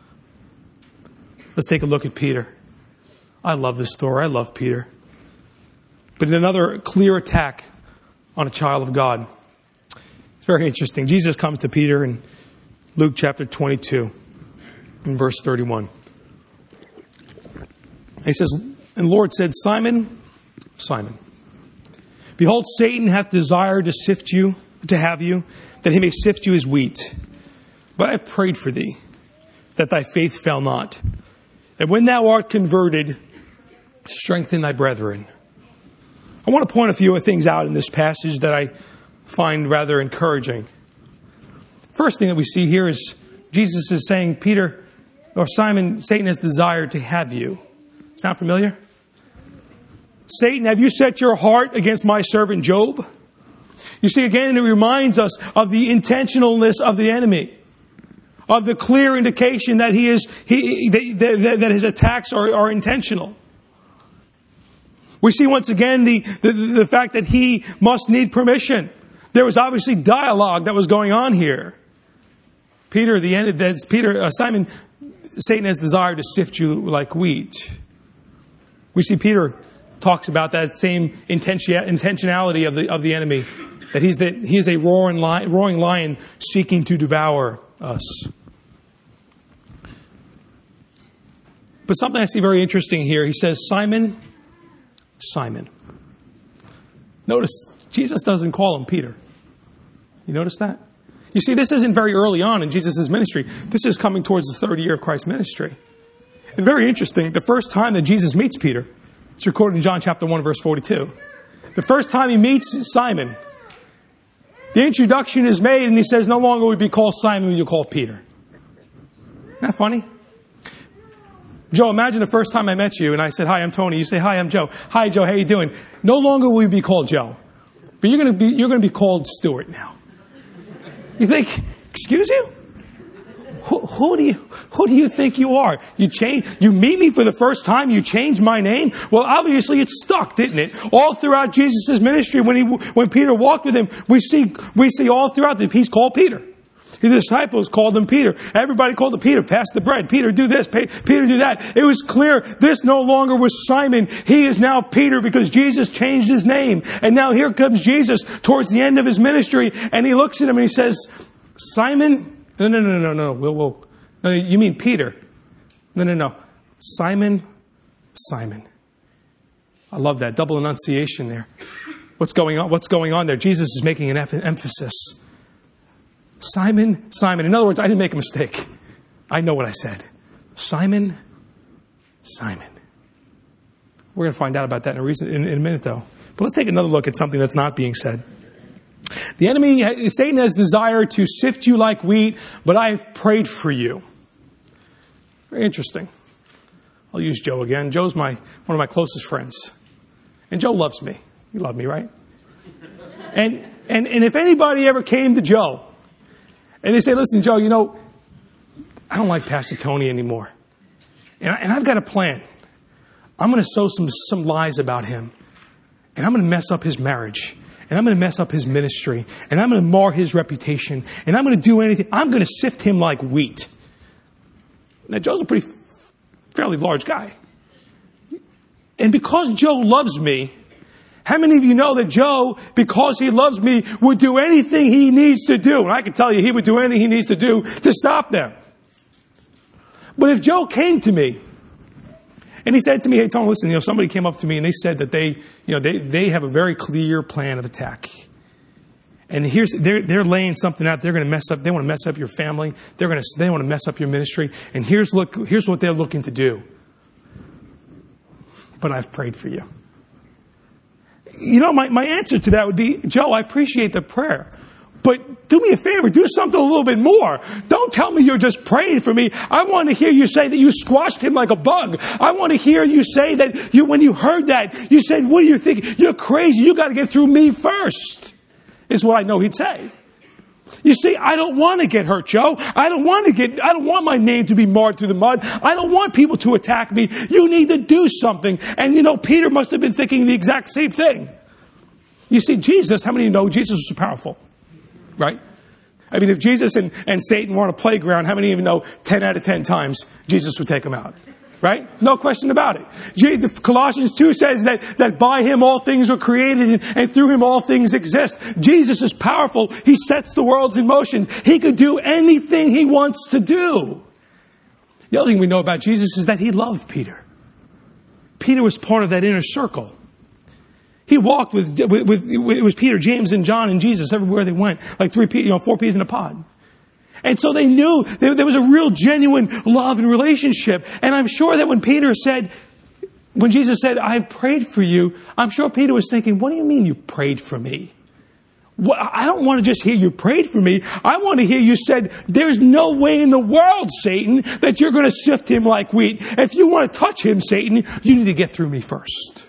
Let's take a look at Peter. I love this story. I love Peter. But in another clear attack on a child of God. It's very interesting. Jesus comes to Peter in Luke chapter twenty-two, in verse thirty-one. He says, and the Lord said, Simon, Simon, behold, Satan hath desired to sift you, to have you, that he may sift you as wheat. But I have prayed for thee, that thy faith fail not. And when thou art converted, strengthen thy brethren. I want to point a few things out in this passage that I find rather encouraging. First thing that we see here is Jesus is saying, Peter, or Simon, Satan has desired to have you. Sound familiar? Satan, have you set your heart against my servant Job? You see, again, it reminds us of the intentionalness of the enemy, of the clear indication that he is he that, that, that his attacks are, are intentional. We see once again the, the the fact that he must need permission. There was obviously dialogue that was going on here. Peter, the end. That's Peter. Uh, Simon, Satan has desired to sift you like wheat. We see Peter talks about that same intentionality of the of the enemy, that he's that he is a roaring lion, roaring lion seeking to devour us. But something I see very interesting here. He says, Simon, Simon. Notice Jesus doesn't call him Peter. You notice that? You see, this isn't very early on in Jesus' ministry. This is coming towards the third year of Christ's ministry. And very interesting, the first time that Jesus meets Peter, it's recorded in John chapter one, verse forty-two. The first time he meets Simon, the introduction is made and he says, no longer will you be called Simon, you'll be called Peter. Isn't that funny? Joe, imagine the first time I met you and I said, hi, I'm Tony. You say, hi, I'm Joe. Hi, Joe, how you doing? No longer will you be called Joe, but you're going to be, you're going to be called Stuart now. You think, excuse you? Who, who do you, who do you think you are? You change, you meet me for the first time, you change my name? Well, obviously it stuck, didn't it? All throughout Jesus' ministry, when he, when Peter walked with him, we see, we see all throughout that he's called Peter. The disciples called him Peter. Everybody called him Peter. Pass the bread. Peter, do this. Peter, do that. It was clear this no longer was Simon. He is now Peter because Jesus changed his name. And now here comes Jesus towards the end of his ministry. And he looks at him and he says, Simon? No, no, no, no, no. Whoa, whoa. No, you mean Peter. No, no, no. Simon, Simon. I love that double enunciation there. what's going on, what's going on there? Jesus is making an emphasis. Simon, Simon. In other words, I didn't make a mistake. I know what I said. Simon, Simon. We're going to find out about that in a, reason, in, in a minute, though. But let's take another look at something that's not being said. The enemy, Satan has desire to sift you like wheat, but I have prayed for you. Very interesting. I'll use Joe again. Joe's my one of my closest friends. And Joe loves me. You love me, right? And, and, and if anybody ever came to Joe and they say, listen, Joe, you know, I don't like Pastor Tony anymore. And, I, and I've got a plan. I'm going to sow some, some lies about him. And I'm going to mess up his marriage. And I'm going to mess up his ministry. And I'm going to mar his reputation. And I'm going to do anything. I'm going to sift him like wheat. Now, Joe's a pretty fairly large guy. And because Joe loves me, how many of you know that Joe, because he loves me, would do anything he needs to do? And I can tell you he would do anything he needs to do to stop them. But if Joe came to me and he said to me, hey, Tony, listen, you know, somebody came up to me and they said that they, you know, they, they have a very clear plan of attack. And here's, they're, they're laying something out. They're going to mess up. They want to mess up your family. They're going to, they want to mess up your ministry. And here's look, here's what they're looking to do. But I've prayed for you. You know, my, my answer to that would be, Joe, I appreciate the prayer. But do me a favor, do something a little bit more. Don't tell me you're just praying for me. I want to hear you say that you squashed him like a bug. I want to hear you say that you, when you heard that, you said, what do you think? You're crazy. You got to get through me first, is what I know he'd say. You see, I don't want to get hurt, Joe. I don't want to get, I don't want my name to be marred through the mud. I don't want people to attack me. You need to do something. And you know, Peter must have been thinking the exact same thing. You see, Jesus, how many of you know Jesus was powerful? Right? I mean, if Jesus and, and Satan were on a playground, how many of you know ten out of ten times Jesus would take them out? Right? No question about it. Colossians two says that, that by him all things were created and, and through him all things exist. Jesus is powerful. He sets the worlds in motion. He could do anything he wants to do. The other thing we know about Jesus is that he loved Peter. Peter was part of that inner circle. He walked with, with, with, it was Peter, James, and John and Jesus everywhere they went. Like three, you know, four peas in a pod. And so they knew there, there was a real genuine love and relationship. And I'm sure that when Peter said, when Jesus said, I've prayed for you, I'm sure Peter was thinking, what do you mean you prayed for me? Well, I don't want to just hear you prayed for me. I want to hear you said, there's no way in the world, Satan, that you're going to sift him like wheat. If you want to touch him, Satan, you need to get through me first.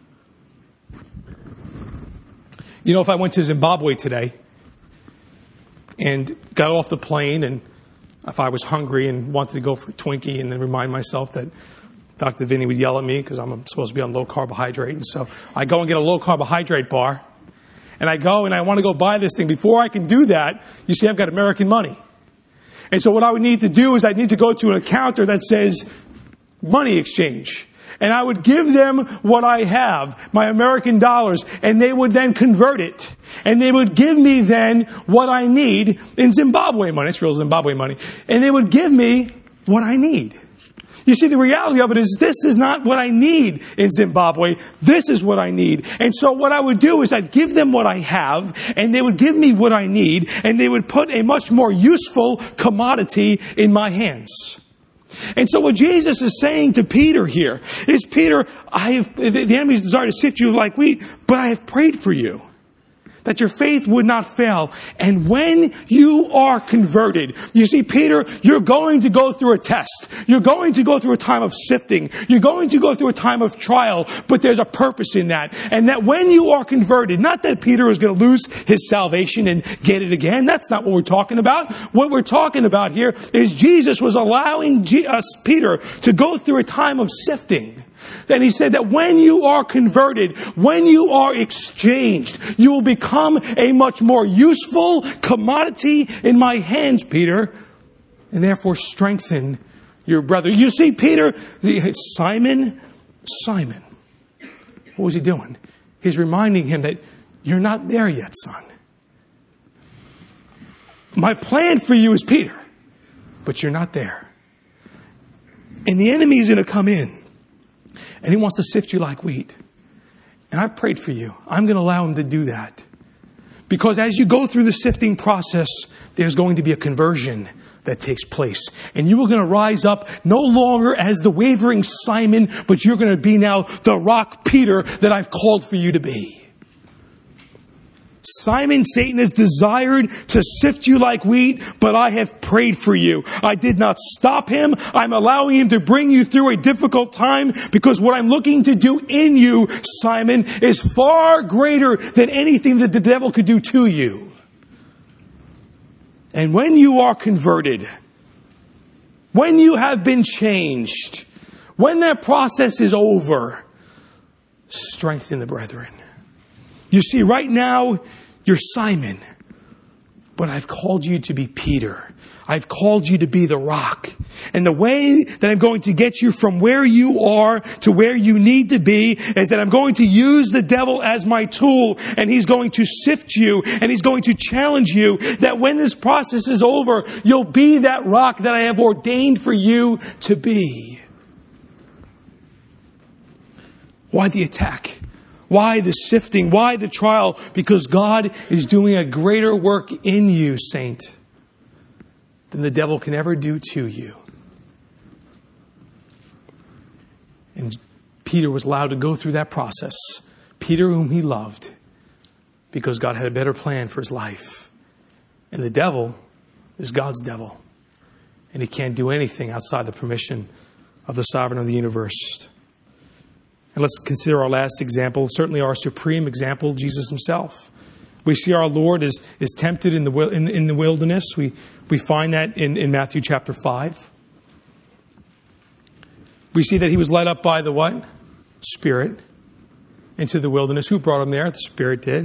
You know, if I went to Zimbabwe today and got off the plane, and if I was hungry and wanted to go for a Twinkie and then remind myself that Doctor Vinny would yell at me because I'm supposed to be on low carbohydrate. And so I go and get a low carbohydrate bar. And I go and I want to go buy this thing. Before I can do that, you see, I've got American money. And so what I would need to do is I need to go to a counter that says money exchange. And I would give them what I have, my American dollars, and they would then convert it. And they would give me then what I need in Zimbabwe money. It's real Zimbabwe money. And they would give me what I need. You see, the reality of it is this is not what I need in Zimbabwe. This is what I need. And so what I would do is I'd give them what I have, and they would give me what I need, and they would put a much more useful commodity in my hands. And so what Jesus is saying to Peter here is, Peter, I have, the enemy's desire to sift you like wheat, but I have prayed for you, that your faith would not fail. And when you are converted, you see, Peter, you're going to go through a test. You're going to go through a time of sifting. You're going to go through a time of trial, but there's a purpose in that. And that when you are converted, not that Peter is going to lose his salvation and get it again. That's not what we're talking about. What we're talking about here is Jesus was allowing G- uh, Peter to go through a time of sifting. And he said that when you are converted, when you are exchanged, you will become a much more useful commodity in my hands, Peter, and therefore strengthen your brother. You see, Peter, Simon, Simon, what was he doing? He's reminding him that you're not there yet, son. My plan for you is Peter, but you're not there. And the enemy is going to come in. And he wants to sift you like wheat. And I've prayed for you. I'm going to allow him to do that. Because as you go through the sifting process, there's going to be a conversion that takes place. And you are going to rise up no longer as the wavering Simon, but you're going to be now the rock Peter that I've called for you to be. Simon, Satan has desired to sift you like wheat, but I have prayed for you. I did not stop him. I'm allowing him to bring you through a difficult time because what I'm looking to do in you, Simon, is far greater than anything that the devil could do to you. And when you are converted, when you have been changed, when that process is over, strengthen the brethren. You see, right now, you're Simon, but I've called you to be Peter. I've called you to be the rock. And the way that I'm going to get you from where you are to where you need to be is that I'm going to use the devil as my tool, and he's going to sift you, and he's going to challenge you that when this process is over, you'll be that rock that I have ordained for you to be. Why the attack? Why the sifting? Why the trial? Because God is doing a greater work in you, saint, than the devil can ever do to you. And Peter was allowed to go through that process. Peter, whom he loved, because God had a better plan for his life. And the devil is God's devil. And he can't do anything outside the permission of the sovereign of the universe. And let's consider our last example, certainly our supreme example, Jesus himself. We see our Lord is, is tempted in the in, in the wilderness. We we find that in, in Matthew chapter five. We see that he was led up by the what? Spirit into the wilderness. Who brought him there? The Spirit did.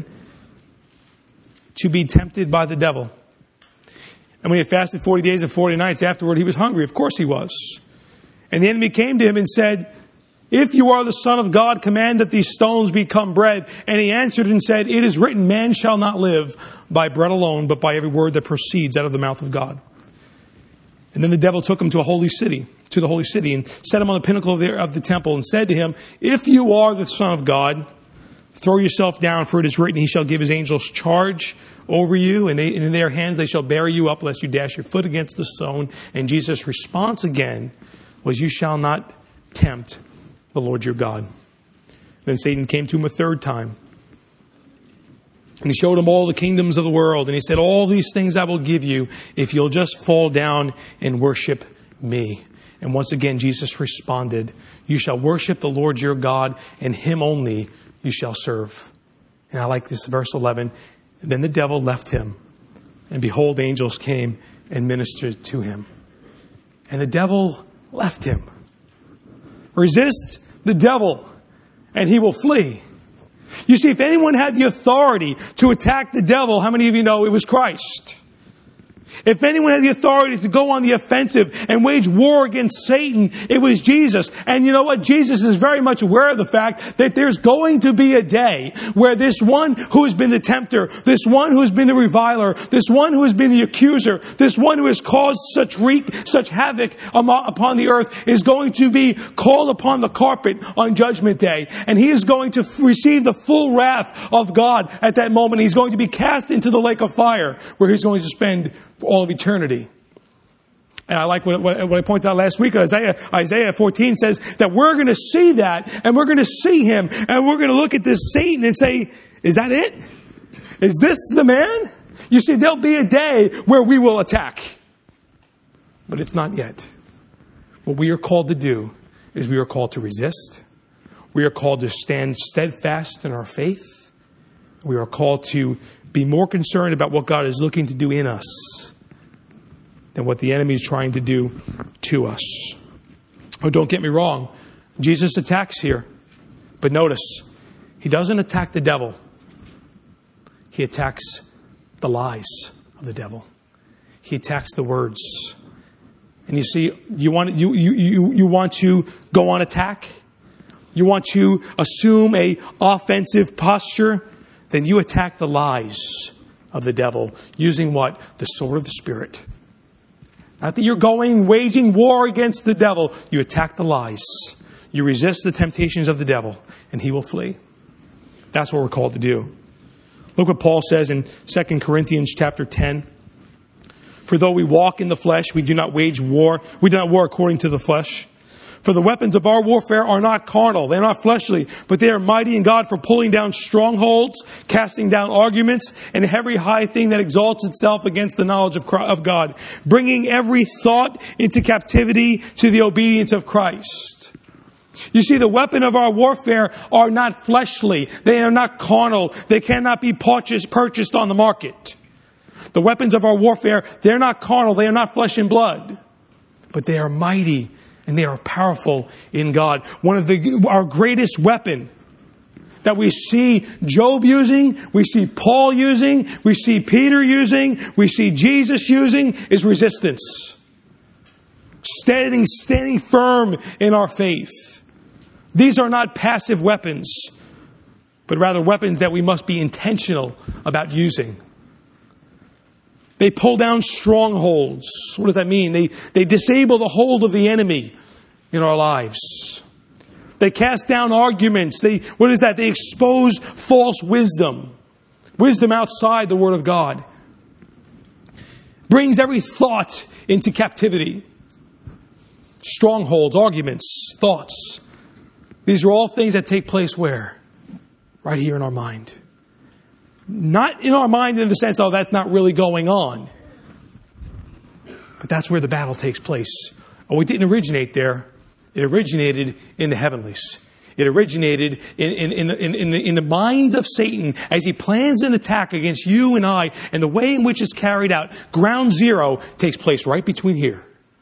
To be tempted by the devil. And when he had fasted forty days and forty nights afterward, he was hungry. Of course he was. And the enemy came to him and said, if you are the Son of God, command that these stones become bread. And he answered and said, it is written, man shall not live by bread alone, but by every word that proceeds out of the mouth of God. And then the devil took him to a holy city, to the holy city, and set him on the pinnacle of the, of the temple, and said to him, if you are the Son of God, throw yourself down, for it is written, he shall give his angels charge over you, and, they, and in their hands they shall bear you up, lest you dash your foot against the stone. And Jesus' response again was, you shall not tempt the Lord your God. Then Satan came to him a third time. And he showed him all the kingdoms of the world. And he said, all these things I will give you if you'll just fall down and worship me. And once again, Jesus responded, you shall worship the Lord your God, and him only you shall serve. And I like this, verse eleven. And then the devil left him. And behold, angels came and ministered to him. And the devil left him. Resist the devil, and he will flee. You see, if anyone had the authority to attack the devil, how many of you know it was Christ? If anyone had the authority to go on the offensive and wage war against Satan, it was Jesus. And you know what? Jesus is very much aware of the fact that there's going to be a day where this one who has been the tempter, this one who has been the reviler, this one who has been the accuser, this one who has caused such wreak, such havoc upon the earth is going to be called upon the carpet on Judgment Day. And he is going to receive the full wrath of God at that moment. He's going to be cast into the lake of fire where he's going to spend for all of eternity. And I like what, what, what I pointed out last week. Isaiah, Isaiah fourteen says that we're going to see that, and we're going to see him, and we're going to look at this Satan and say, is that it? Is this the man? You see, there'll be a day where we will attack. But it's not yet. What we are called to do is we are called to resist. We are called to stand steadfast in our faith. We are called to be more concerned about what God is looking to do in us than what the enemy is trying to do to us. Oh, don't get me wrong. Jesus attacks here. But notice, he doesn't attack the devil. He attacks the lies of the devil. He attacks the words. And you see, you want, you, you, you, you want to go on attack? You want to assume a offensive posture? Then you attack the lies of the devil using what? The sword of the Spirit. Not that you're going waging war against the devil. You attack the lies. You resist the temptations of the devil, and he will flee. That's what we're called to do. Look what Paul says in Second Corinthians chapter ten. For though we walk in the flesh, we do not wage war. We do not war according to the flesh. For the weapons of our warfare are not carnal. They're not fleshly, but they are mighty in God for pulling down strongholds, casting down arguments, and every high thing that exalts itself against the knowledge of of God, bringing every thought into captivity to the obedience of Christ. You see, the weapon of our warfare are not fleshly. They are not carnal. They cannot be purchased, purchased on the market. The weapons of our warfare, they're not carnal. They are not flesh and blood. But they are mighty and they are powerful in God. One of the our greatest weapon that we see Job using, we see Paul using, we see Peter using, we see Jesus using is resistance. Standing, standing firm in our faith. These are not passive weapons, but rather weapons that we must be intentional about using. They pull down strongholds. What does that mean? They, they disable the hold of the enemy in our lives. They cast down arguments. They, what is that? They expose false wisdom. Wisdom outside the Word of God. Brings every thought into captivity. Strongholds, arguments, thoughts. These are all things that take place where? Right here in our mind. Not in our mind in the sense, oh, that's not really going on. But that's where the battle takes place. Oh, it didn't originate there. It originated in the heavenlies. It originated in, in, in, the, in, in, the, in the minds of Satan as he plans an attack against you and I. And the way in which it's carried out, ground zero, takes place right between here.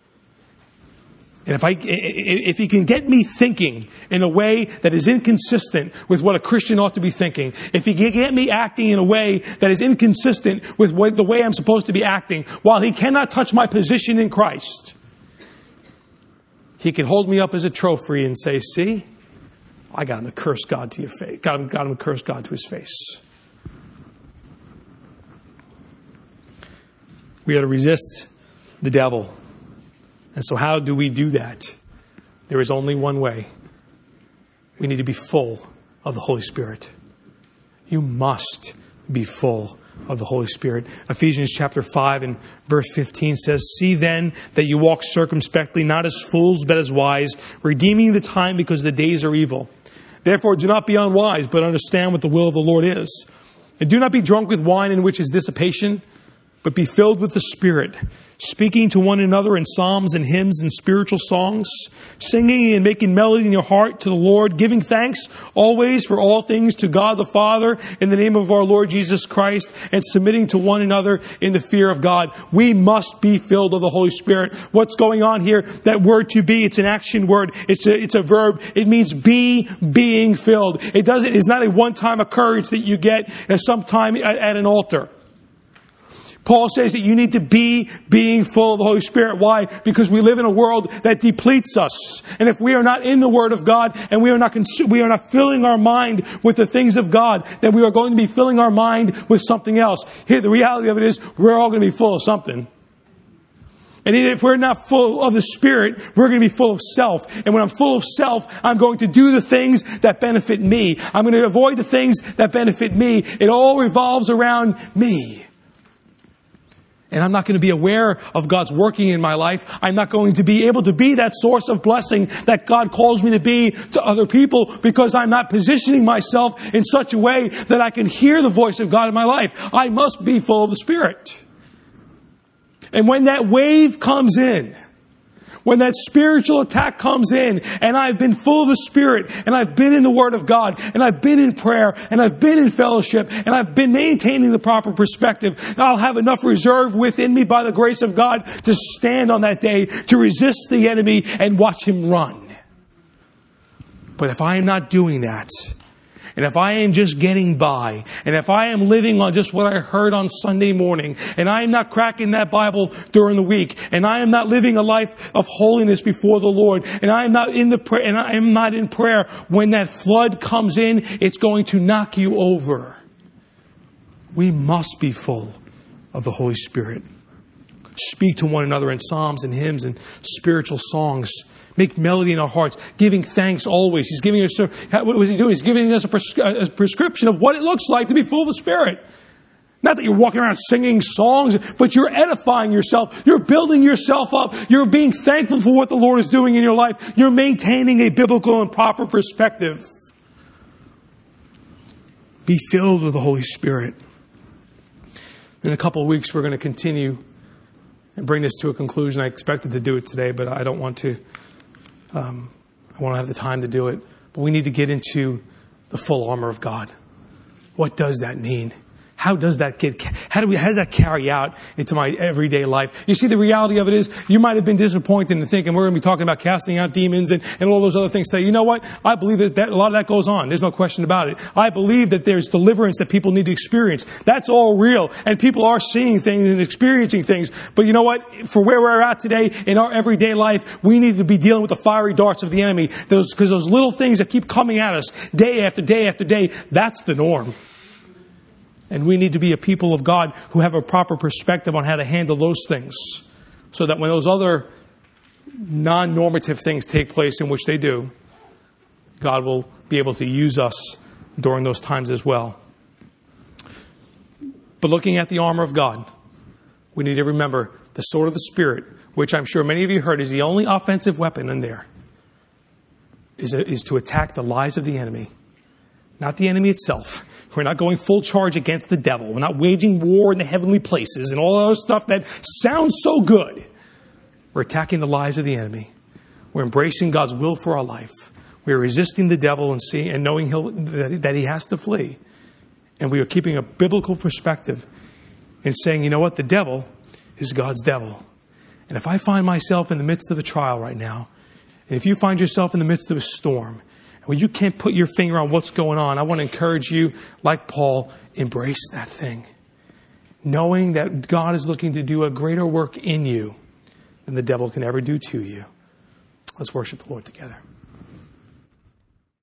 And if I, if he can get me thinking in a way that is inconsistent with what a Christian ought to be thinking, if he can get me acting in a way that is inconsistent with what, the way I'm supposed to be acting, while he cannot touch my position in Christ, he can hold me up as a trophy and say, see, I got him to curse God to your face. Got him, got him to curse God to his face. We got to resist the devil. And so how do we do that? There is only one way. We need to be full of the Holy Spirit. You must be full of the Holy Spirit. Ephesians chapter five and verse fifteen says, see then that you walk circumspectly, not as fools, but as wise, redeeming the time because the days are evil. Therefore do not be unwise, but understand what the will of the Lord is. And do not be drunk with wine in which is dissipation, but be filled with the Spirit, speaking to one another in psalms and hymns and spiritual songs, singing and making melody in your heart to the Lord, giving thanks always for all things to God the Father in the name of our Lord Jesus Christ, and submitting to one another in the fear of God. We must be filled of the Holy Spirit. What's going on here? That word to be, it's an action word. It's a, it's a verb. It means be being filled. It doesn't, it's not a one-time occurrence that you get at some time at, at an altar. Paul says that you need to be being full of the Holy Spirit. Why? Because we live in a world that depletes us. And if we are not in the Word of God and we are not consu- we are not filling our mind with the things of God, then we are going to be filling our mind with something else. Here, the reality of it is we're all going to be full of something. And if we're not full of the Spirit, we're going to be full of self. And when I'm full of self, I'm going to do the things that benefit me. I'm going to avoid the things that benefit me. It all revolves around me. And I'm not going to be aware of God's working in my life. I'm not going to be able to be that source of blessing that God calls me to be to other people because I'm not positioning myself in such a way that I can hear the voice of God in my life. I must be full of the Spirit. And when that wave comes in, when that spiritual attack comes in and I've been full of the Spirit and I've been in the Word of God and I've been in prayer and I've been in fellowship and I've been maintaining the proper perspective, I'll have enough reserve within me by the grace of God to stand on that day, to resist the enemy and watch him run. But if I am not doing that, and if I am just getting by, and if I am living on just what I heard on Sunday morning, and I am not cracking that Bible during the week, and I am not living a life of holiness before the Lord, and I am not in the prayer, and I am not in prayer, when that flood comes in, it's going to knock you over. We must be full of the Holy Spirit. Speak to one another in psalms and hymns and spiritual songs, Make melody in our hearts, giving thanks always. He's giving us, what was he doing? He's giving us a, pres- a prescription of what it looks like to be full of the Spirit. Not that you're walking around singing songs, but you're edifying yourself. You're building yourself up. You're being thankful for what the Lord is doing in your life. You're maintaining a biblical and proper perspective. Be filled with the Holy Spirit. In a couple of weeks, we're going to continue and bring this to a conclusion. I expected to do it today, but I don't want to. Um, I want to have the time to do it. But we need to get into the full armor of God. What does that mean? How does that get, how do we, how does that carry out into my everyday life? You see, the reality of it is, you might have been disappointed in thinking we're going to be talking about casting out demons and, and all those other things today. You know what? I believe that, that a lot of that goes on. There's no question about it. I believe that there's deliverance that people need to experience. That's all real. And people are seeing things and experiencing things. But you know what? For where we're at today in our everyday life, we need to be dealing with the fiery darts of the enemy. Those, because those little things that keep coming at us day after day after day, that's the norm. And we need to be a people of God who have a proper perspective on how to handle those things, so that when those other non-normative things take place, in which they do, God will be able to use us during those times as well. But looking at the armor of God, we need to remember the sword of the Spirit, which I'm sure many of you heard is the only offensive weapon in there, is, is to attack the lies of the enemy, not the enemy itself. We're not going full charge against the devil. We're not waging war in the heavenly places and all that stuff that sounds so good. We're attacking the lies of the enemy. We're embracing God's will for our life. We're resisting the devil and seeing and knowing he'll, that, that he has to flee. And we are keeping a biblical perspective and saying, you know what? The devil is God's devil. And if I find myself in the midst of a trial right now, and if you find yourself in the midst of a storm, when you can't put your finger on what's going on, I want to encourage you, like Paul, embrace that thing. Knowing that God is looking to do a greater work in you than the devil can ever do to you. Let's worship the Lord together.